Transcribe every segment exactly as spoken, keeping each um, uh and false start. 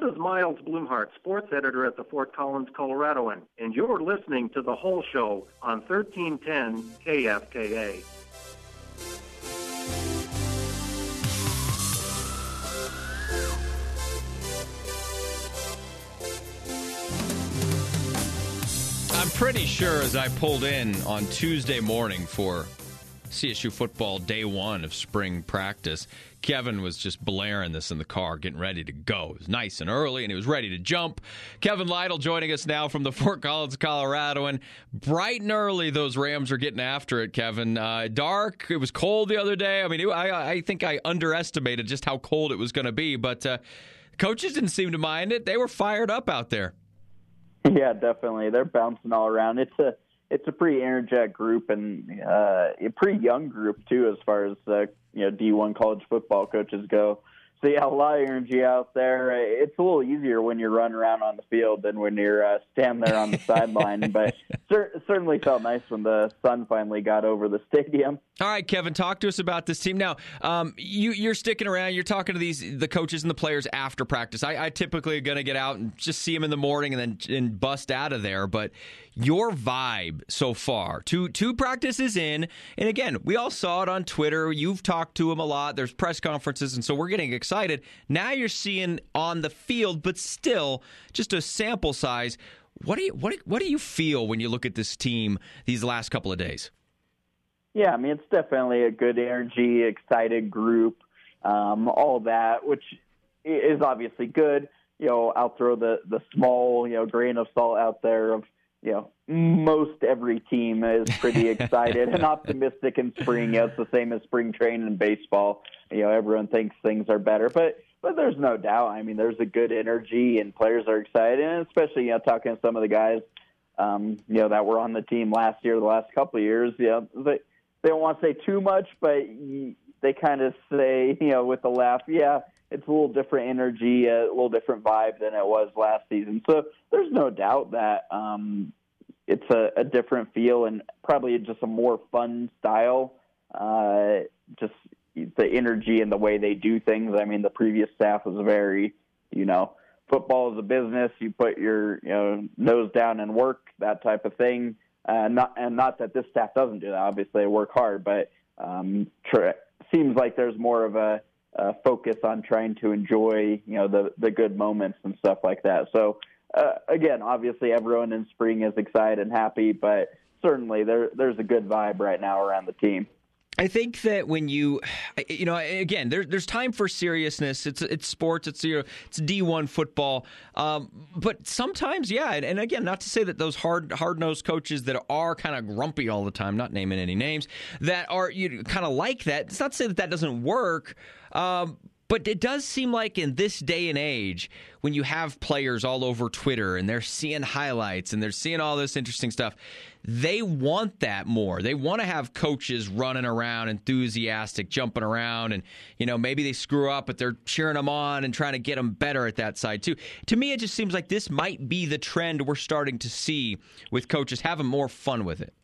is Miles Blumhart, sports editor at the Fort Collins Coloradoan, and you're listening to The Whole Show on thirteen ten K F K A. I'm pretty sure as I pulled in on Tuesday morning for C S U football day one of spring practice, Kevin was just blaring this in the car, getting ready to go. It was nice and early, and he was ready to jump. Kevin Lytle joining us now from the Fort Collins Coloradoan. Bright and early, those Rams are getting after it, Kevin. Uh, dark, it was cold the other day. I mean, it, I, I think I underestimated just how cold it was going to be, but uh, coaches didn't seem to mind it. They were fired up out there. Yeah, definitely. They're bouncing all around. It's a it's a pretty energetic group and uh, a pretty young group too, as far as uh, you know D one college football coaches go. So yeah, a lot of energy out there. It's a little easier when you're running around on the field than when you're uh, standing there on the sideline. But cer- certainly felt nice when the sun finally got over the stadium. All right, Kevin, talk to us about this team. Now, um, you, you're sticking around. You're talking to these the coaches and the players after practice. I, I typically are going to get out and just see them in the morning and then and bust out of there. But your vibe so far, two two practices in, and again, we all saw it on Twitter. You've talked to them a lot. There's press conferences, and so we're getting excited. Now you're seeing on the field, but still just a sample size. What do you what what do you feel when you look at this team these last couple of days? Yeah, I mean, it's definitely a good energy, excited group, um, all that, which is obviously good. You know, I'll throw the, the small, you know, grain of salt out there of, you know, most every team is pretty excited and optimistic in spring. You know, it's the same as spring training in baseball. You know, everyone thinks things are better, but but there's no doubt. I mean, there's a good energy and players are excited, and especially, you know, talking to some of the guys, um, you know, that were on the team last year, the last couple of years, you know, they, they don't want to say too much, but they kind of say, you know, with a laugh, yeah, it's a little different energy, a little different vibe than it was last season. So there's no doubt that um, it's a, a different feel and probably just a more fun style. Uh, just the energy and the way they do things. I mean, the previous staff was very, you know, football is a business. You put your, you know, nose down and work, that type of thing. Uh, not and not that this staff doesn't do that. Obviously, they work hard, but um, tr- seems like there's more of a, a focus on trying to enjoy, you know, the the good moments and stuff like that. So uh, again, obviously, everyone in spring is excited and happy, but certainly there there's a good vibe right now around the team. I think that when you, you know, again, there, there's time for seriousness. It's it's sports. It's you know, it's D one football. Um, but sometimes, yeah, and, and again, not to say that those hard hard nosed coaches that are kind of grumpy all the time, not naming any names, that are you kind of like that. It's not to say that that doesn't work. Um, But it does seem like in this day and age, when you have players all over Twitter and they're seeing highlights and they're seeing all this interesting stuff, they want that more. They want to have coaches running around, enthusiastic, jumping around, and you know maybe they screw up, but they're cheering them on and trying to get them better at that side too. To me, it just seems like this might be the trend we're starting to see with coaches having more fun with it.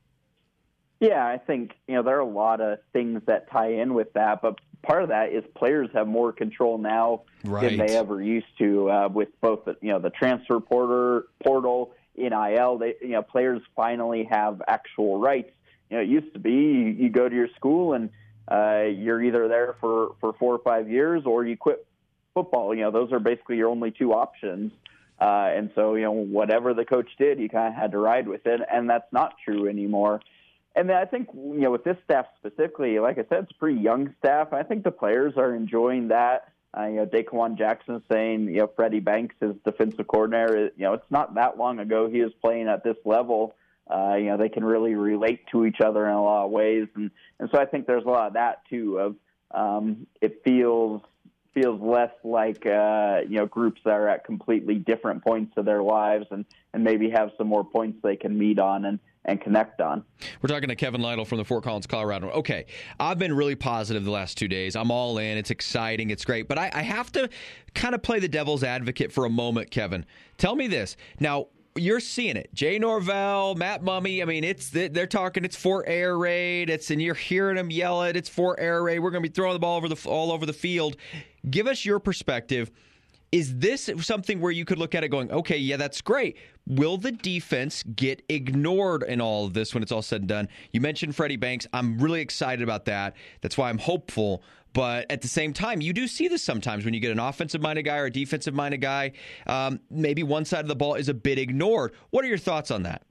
Yeah, I think you know there are a lot of things that tie in with that, but part of that is players have more control now right. than they ever used to uh, with both the, you know the transfer porter, portal, N I L. They you know players finally have actual rights. You know, it used to be you, you go to your school and uh, you're either there for, for four or five years or you quit football. You know, those are basically your only two options. Uh, and so you know whatever the coach did, you kind of had to ride with it, and that's not true anymore. And then I think, you know, with this staff specifically, like I said, it's a pretty young staff. I think the players are enjoying that. Uh, you know, Daquan Jackson saying, you know, Freddie Banks is defensive coordinator. You know, it's not that long ago he was playing at this level. Uh, you know, they can really relate to each other in a lot of ways. And, and so I think there's a lot of that, too, of um, it feels feels less like, uh, you know, groups that are at completely different points of their lives and, and maybe have some more points they can meet on and, and connect on. We're talking to Kevin Lytle from the Fort Collins, Colorado. Okay, I've been really positive the last two days. I'm all in. It's exciting. It's great. But I, I have to kind of play the devil's advocate for a moment, Kevin. Tell me this. Now, you're seeing it. Jay Norvell, Matt Mummy. I mean, it's they're talking. It's for air raid. It's and you're hearing them yell it. It's for air raid. We're going to be throwing the ball over the all over the field. Give us your perspective. Is this something where you could look at it going, okay, yeah, that's great. Will the defense get ignored in all of this when it's all said and done? You mentioned Freddie Banks. I'm really excited about that. That's why I'm hopeful. But at the same time, you do see this sometimes when you get an offensive-minded guy or a defensive-minded guy. Um, maybe one side of the ball is a bit ignored. What are your thoughts on that?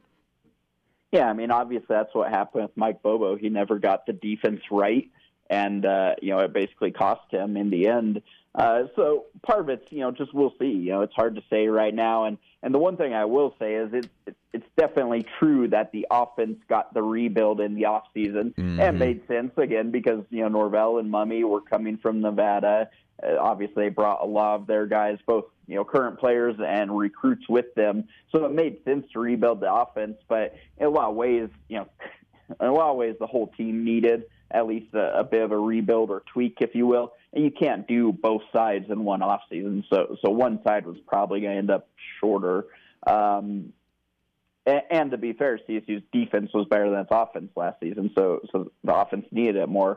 Yeah, I mean, obviously that's what happened with Mike Bobo. He never got the defense right, and, uh, you know, it basically cost him in the end. Uh, so part of it's, you know, just we'll see. You know, it's hard to say right now. And, and the one thing I will say is it, it, it's definitely true that the offense got the rebuild in the offseason. Mm-hmm. And made sense, again, because, you know, Norvell and Mummy were coming from Nevada. Uh, obviously, they brought a lot of their guys, both, you know, current players and recruits with them. So it made sense to rebuild the offense. But in a lot of ways, you know, in a lot of ways, the whole team needed at least a, a bit of a rebuild or tweak, if you will. And you can't do both sides in one offseason. So so one side was probably going to end up shorter. Um, and, and to be fair, C S U's defense was better than its offense last season, so so the offense needed it more.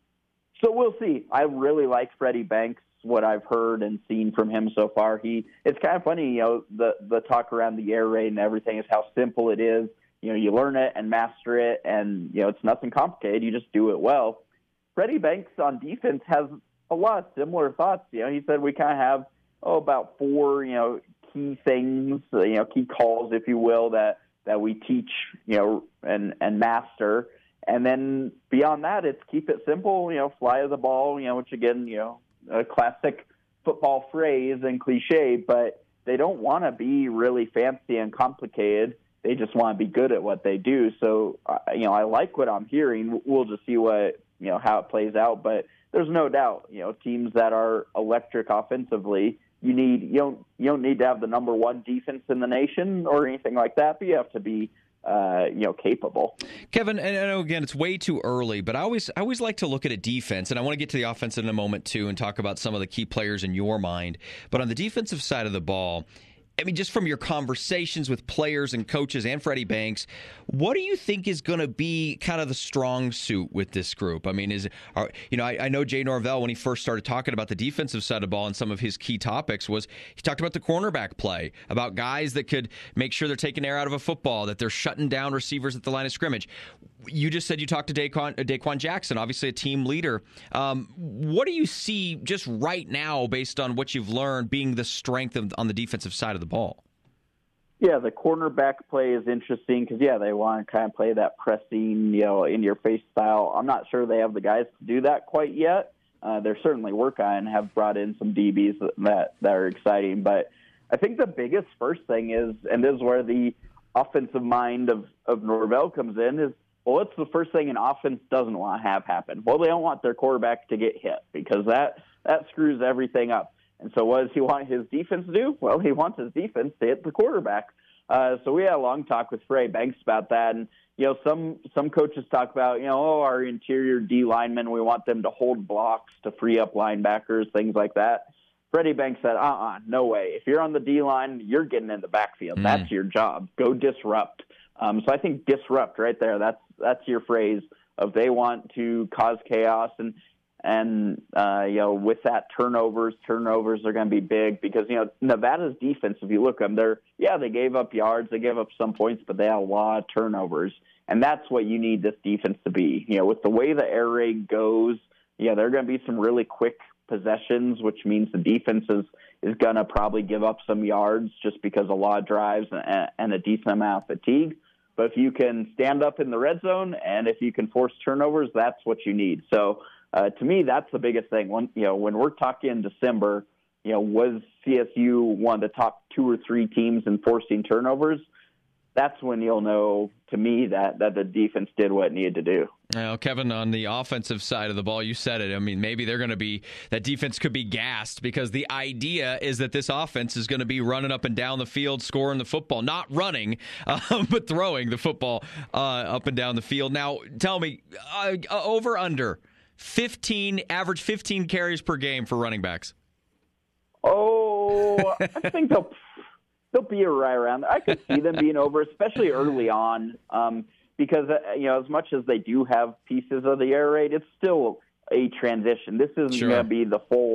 So we'll see. I really like Freddie Banks, what I've heard and seen from him so far. He It's kind of funny, you know, the, the talk around the air raid and everything is how simple it is. You know, you learn it and master it, and, you know, it's nothing complicated. You just do it well. Freddie Banks on defense has a lot of similar thoughts. You know, he said we kind of have, oh, about four, you know, key things, you know, key calls, if you will, that, that we teach, you know, and, and master. And then beyond that, it's keep it simple, you know, fly of the ball, you know, which again, you know, a classic football phrase and cliche, but they don't want to be really fancy and complicated. They just want to be good at what they do. So, uh, you know, I like what I'm hearing. We'll just see what, you know, how it plays out. But there's no doubt, you know, teams that are electric offensively, you need, you don't, you don't need to have the number one defense in the nation or anything like that, but you have to be, Uh, you know, capable. Kevin, and I know, again, it's way too early, but I always I always like to look at a defense, and I want to get to the offense in a moment, too, and talk about some of the key players in your mind. But on the defensive side of the ball, I mean, just from your conversations with players and coaches and Freddie Banks, what do you think is going to be kind of the strong suit with this group? I mean, is are, you know, I, I know Jay Norvell, when he first started talking about the defensive side of the ball and some of his key topics, was he talked about the cornerback play, about guys that could make sure they're taking air out of a football, that they're shutting down receivers at the line of scrimmage. You just said you talked to Daquan, uh, Daquan Jackson, obviously a team leader. Um, what do you see just right now, based on what you've learned, being the strength of, on the defensive side of the ball? Yeah, the cornerback play is interesting because, yeah, they want to kind of play that pressing, you know, in-your-face style. I'm not sure they have the guys to do that quite yet. Uh, they're certainly working on and have brought in some D Bs that, that are exciting. But I think the biggest first thing is, and this is where the offensive mind of, of Norvell comes in, is, well, what's the first thing an offense doesn't want to have happen? Well, they don't want their quarterback to get hit because that, that screws everything up. And so what does he want his defense to do? Well, he wants his defense to hit the quarterback. Uh, so we had a long talk with Freddie Banks about that. And, you know, some some coaches talk about, you know, oh, our interior D linemen, we want them to hold blocks to free up linebackers, things like that. Freddie Banks said, uh-uh, no way. If you're on the D-line, you're getting in the backfield. Mm. That's your job. Go disrupt. Um, so I think disrupt right there, that's that's your phrase of they want to cause chaos. And, and uh, you know, with that, turnovers, turnovers are going to be big because, you know, Nevada's defense, if you look at them, they're, yeah, they gave up yards, they gave up some points, but they had a lot of turnovers. And that's what you need this defense to be. You know, with the way the air raid goes, yeah, there are going to be some really quick possessions, which means the defense is, is going to probably give up some yards just because a lot of drives and, and a decent amount of fatigue. But if you can stand up in the red zone and if you can force turnovers, that's what you need. So uh, to me, that's the biggest thing. When, you know, when we're talking December, you know, was C S U one of the top two or three teams in forcing turnovers? That's when you'll know, to me, that, that the defense did what it needed to do. Now, Kevin, on the offensive side of the ball, you said it. I mean, maybe they're going to be, that defense could be gassed because the idea is that this offense is going to be running up and down the field, scoring the football, not running, uh, but throwing the football uh, up and down the field. Now, tell me, uh, over under fifteen, average fifteen carries per game for running backs. Oh, I think they'll they'll be right around. I could see them being over, especially early on, um, because uh, you know, as much as they do have pieces of the air raid, it's still a transition. This isn't sure. going to be the full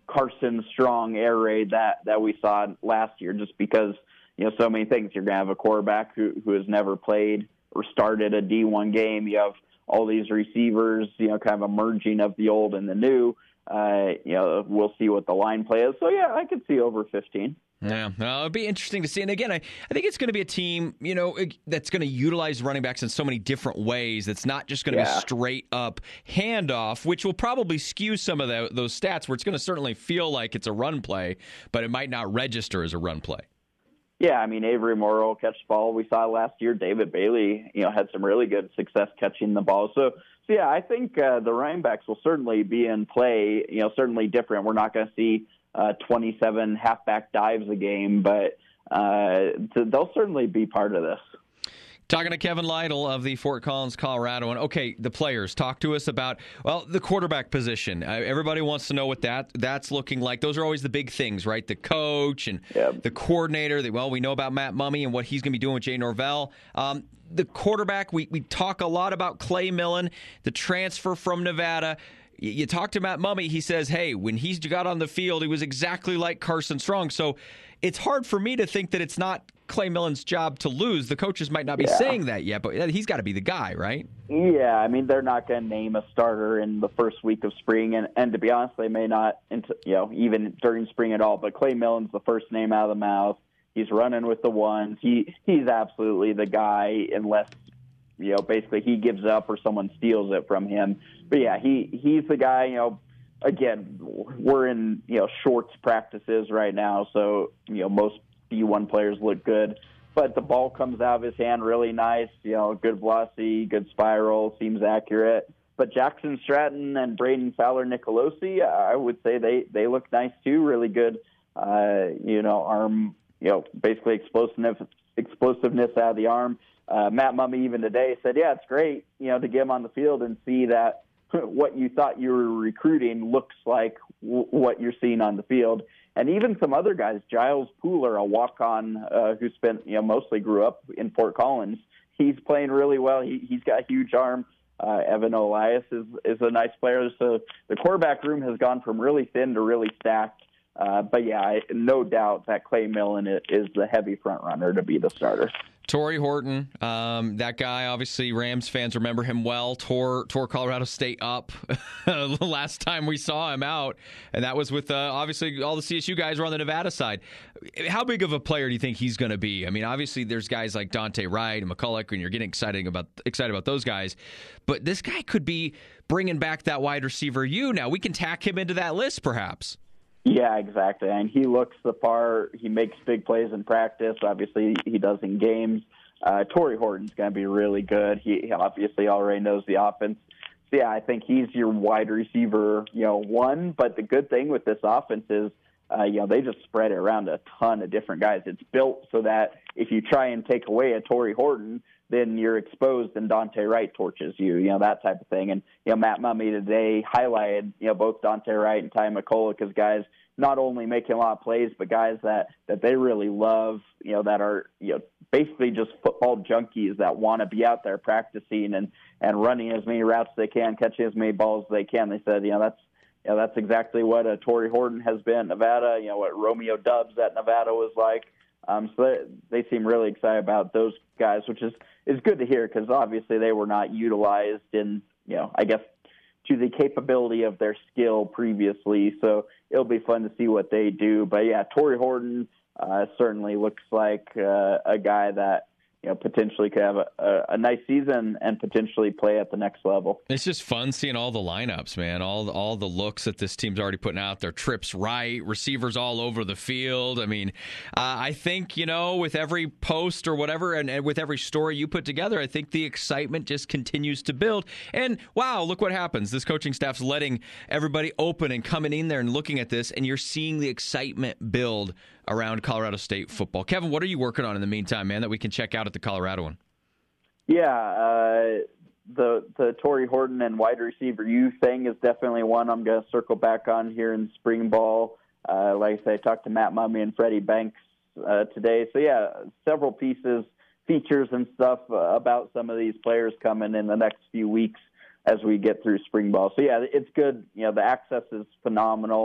Carson Strong air raid that, that we saw last year, just because, you know, so many things. You're going to have a quarterback who, who has never played or started a D one game. You have all these receivers, you know, kind of a merging of the old and the new. Uh, you know, we'll see what the line play is. So, yeah, I could see over fifteen. Yeah, well, it'd be interesting to see. And again, I, I think it's going to be a team, you know, that's going to utilize running backs in so many different ways. It's not just going to yeah. be straight up handoff, which will probably skew some of the, those stats where it's going to certainly feel like it's a run play, but it might not register as a run play. Yeah, I mean, Avery Moore will catch the ball. We saw last year David Bailey, you know, had some really good success catching the ball. So, so yeah, I think uh, the running backs will certainly be in play, you know, certainly different. We're not going to see Uh, twenty-seven halfback dives a game, but uh, they'll certainly be part of this. Talking to Kevin Lytle of the Fort Collins, Colorado. And okay, the players, talk to us about, well, the quarterback position. Uh, everybody wants to know what that that's looking like. Those are always the big things, right? The coach and yep. the coordinator. The, well, we know about Matt Mumme and what he's going to be doing with Jay Norvell. Um, the quarterback, we, we talk a lot about Clay Millen, the transfer from Nevada. You talk to Matt Mumme, he says, hey, when he got on the field, he was exactly like Carson Strong. So it's hard for me to think that it's not Clay Millen's job to lose. The coaches might not be yeah. saying that yet, but he's got to be the guy, right? Yeah, I mean, they're not going to name a starter in the first week of spring, and, and to be honest, they may not, you know, even during spring at all, but Clay Millen's the first name out of the mouth. He's running with the ones. He He's absolutely the guy unless, you know, basically he gives up or someone steals it from him. But, yeah, he he's the guy, you know, again, we're in, you know, shorts practices right now, so, you know, most D one players look good. But the ball comes out of his hand really nice, you know, good velocity, good spiral, seems accurate. But Jackson Stratton and Braden Fowler-Nicolosi, I would say they, they look nice too, really good, uh, you know, arm, you know, basically explosiveness, explosiveness out of the arm. Uh, Matt Mumme even today said, yeah, it's great, you know, to get him on the field and see that what you thought you were recruiting looks like w- what you're seeing on the field. And even some other guys, Giles Pooler, a walk-on uh, who spent, you know, mostly grew up in Fort Collins, he's playing really well. He, he's got a huge arm. Uh, Evan Elias is, is a nice player. So the quarterback room has gone from really thin to really stacked. Uh, but, yeah, I, no doubt that Clay Millen is the heavy front runner to be the starter. Torrey Horton, um, that guy, obviously Rams fans remember him well, tore, tore Colorado State up the last time we saw him out, and that was with, uh, obviously, all the C S U guys were on the Nevada side. How big of a player do you think he's going to be? I mean, obviously there's guys like Dante Wright and McCulloch, and you're getting excited about, excited about those guys, but this guy could be bringing back that wide receiver U now. We can tack him into that list, perhaps. Yeah, exactly. And he looks the part. He makes big plays in practice. Obviously, he does in games. Uh, Torrey Horton's going to be really good. He, he obviously already knows the offense. So, yeah, I think he's your wide receiver, you know, one. But the good thing with this offense is, uh, you know, they just spread it around a ton of different guys. It's built so that if you try and take away a Torrey Horton, then you're exposed and Dante Wright torches you, you know, that type of thing. And, you know, Matt Mumme today highlighted, you know, both Dante Wright and Ty McCulloch as guys not only making a lot of plays, but guys that, that they really love, you know, that are, you know, basically just football junkies that want to be out there practicing and, and running as many routes as they can, catching as many balls as they can. They said, you know, that's, you know, that's exactly what uh, Torrey Horton has been at Nevada, you know, what Romeo Dubs at Nevada was like. Um, so they, they seem really excited about those guys, which is, is good to hear because obviously they were not utilized in, you know, I guess to the capability of their skill previously. So it'll be fun to see what they do. But yeah, Torrey Horton uh, certainly looks like uh, a guy that, you know, potentially could have a, a, a nice season and potentially play at the next level. It's just fun seeing all the lineups, man. All the, all the looks that this team's already putting out there. Trips right, receivers all over the field. I mean, uh, I think, you know, with every post or whatever and, and with every story you put together, I think the excitement just continues to build. And, wow, look what happens. This coaching staff's letting everybody open and coming in there and looking at this, and you're seeing the excitement build around Colorado State football. Kevin, what are you working on in the meantime, man, that we can check out at the Colorado one? Yeah, uh, the the Torrey Horton and wide receiver U thing is definitely one I'm going to circle back on here in spring ball. Uh, like I said, I talked to Matt Mumme and Freddie Banks uh, today. So, yeah, several pieces, features and stuff uh, about some of these players coming in the next few weeks as we get through spring ball. So, yeah, it's good. You know, the access is phenomenal.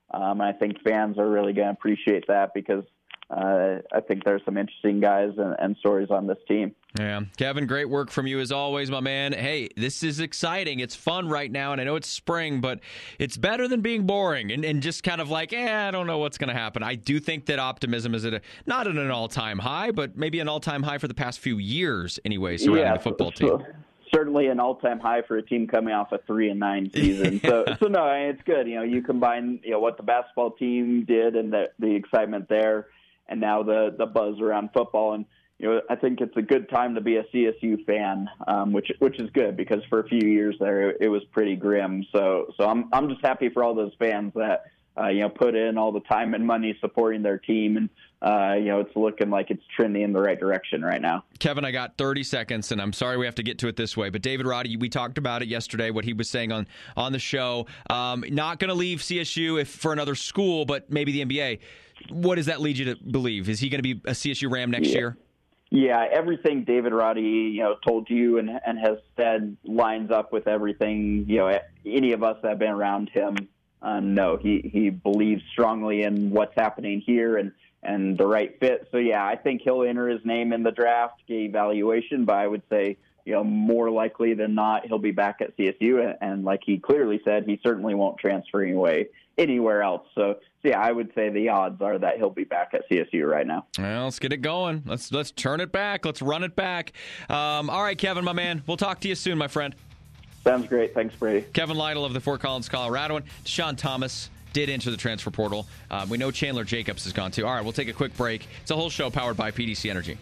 Um, and I think fans are really going to appreciate that because uh, I think there's some interesting guys and, and stories on this team. Yeah. Kevin, great work from you as always, my man. Hey, this is exciting. It's fun right now, and I know it's spring, but it's better than being boring and, and just kind of like, eh, I don't know what's going to happen. I do think that optimism is at a, not at an all-time high, but maybe an all-time high for the past few years anyway surrounding yeah, the football so, team. Certainly an all-time high for a team coming off a three and nine season. So, so no, it's good. You know, you combine you know what the basketball team did and the the excitement there, and now the the buzz around football. And you know, I think it's a good time to be a C S U fan, um, which which is good because for a few years there it, it was pretty grim. So so I'm I'm just happy for all those fans that uh, you know put in all the time and money supporting their team, and uh, you know it's looking like it's trending in the right direction right now. Kevin, I got thirty seconds, and I'm sorry we have to get to it this way, but David Roddy, we talked about it yesterday, what he was saying on, on the show. Um, not going to leave C S U if for another school, but maybe the N B A. What does that lead you to believe? Is he going to be a C S U Ram next yeah. year? Yeah, everything David Roddy, you know, told you and, and has said lines up with everything, you know, any of us that have been around him. Um, no, he, he believes strongly in what's happening here and, and the right fit. So, yeah, I think he'll enter his name in the draft evaluation, but I would say, you know, more likely than not, he'll be back at C S U. And, and like he clearly said, he certainly won't transfer anyway, anywhere else. So, so, yeah, I would say the odds are that he'll be back at C S U right now. Well, let's get it going. Let's let's turn it back. Let's run it back. Um, all right, Kevin, my man. We'll talk to you soon, my friend. Sounds great. Thanks, Brady. Kevin Lytle of the Fort Collins Coloradoan. Deshaun Thomas did enter the transfer portal. Um, we know Chandler Jacobs has gone too. All right, we'll take a quick break. It's a whole show powered by P D C Energy.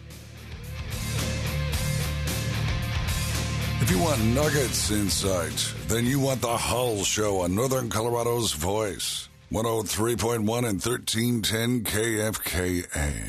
If you want nuggets insight, then you want the Hull Show on Northern Colorado's Voice. one oh three point one and thirteen ten K F K A.